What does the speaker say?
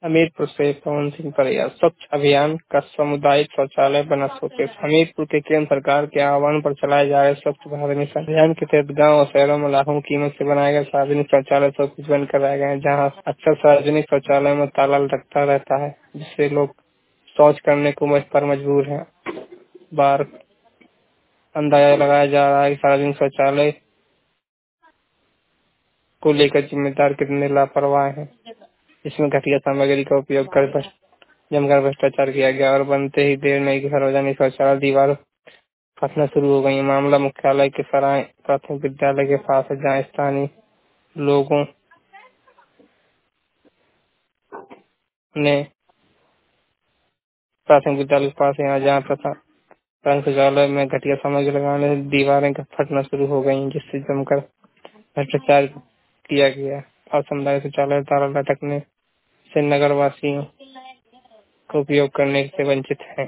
हमीरपुर से पवन सिंह परिया। स्वच्छ अभियान का सामुदायिक शौचालय बना शोकेस। हमीरपुर के केंद्र सरकार के आह्वान पर चलाए जा रहे स्वच्छ भारत मिशन अभियान के तहत गाँव और शहरों में लाखों की कीमत से बनाए गए सार्वजनिक शौचालय शोकेस बंद कराए गए हैं, जहाँ अक्सर सार्वजनिक शौचालय में ताला लगता रहता है, जिससे लोग शौच करने को पर मजबूर हैं। बार अंदाजा लगाया जा रहा है कि सार्वजनिक शौचालय को लेकर जिम्मेदार कितने लापरवाह हैं। इसमें घटिया सामग्री का उपयोग कर जमकर भ्रष्टाचार किया गया और बनते ही देर नहीं कि सार्वजनिक शौचालय दीवार फटना शुरू हो गई। मामला मुख्यालय के सराय प्राथमिक विद्यालय के पास है, जहाँ स्थानीय लोगों ने प्राथमिक विद्यालय के पास यहाँ जहाँ प्राथमिक शौचालय में घटिया सामग्री लगाने से दीवारें फटना शुरू हो गई, जिससे जमकर भ्रष्टाचार किया गया और सामुदायिक शौचालय ताला लटकने से नगर वासियों को उपयोग करने से वंचित है।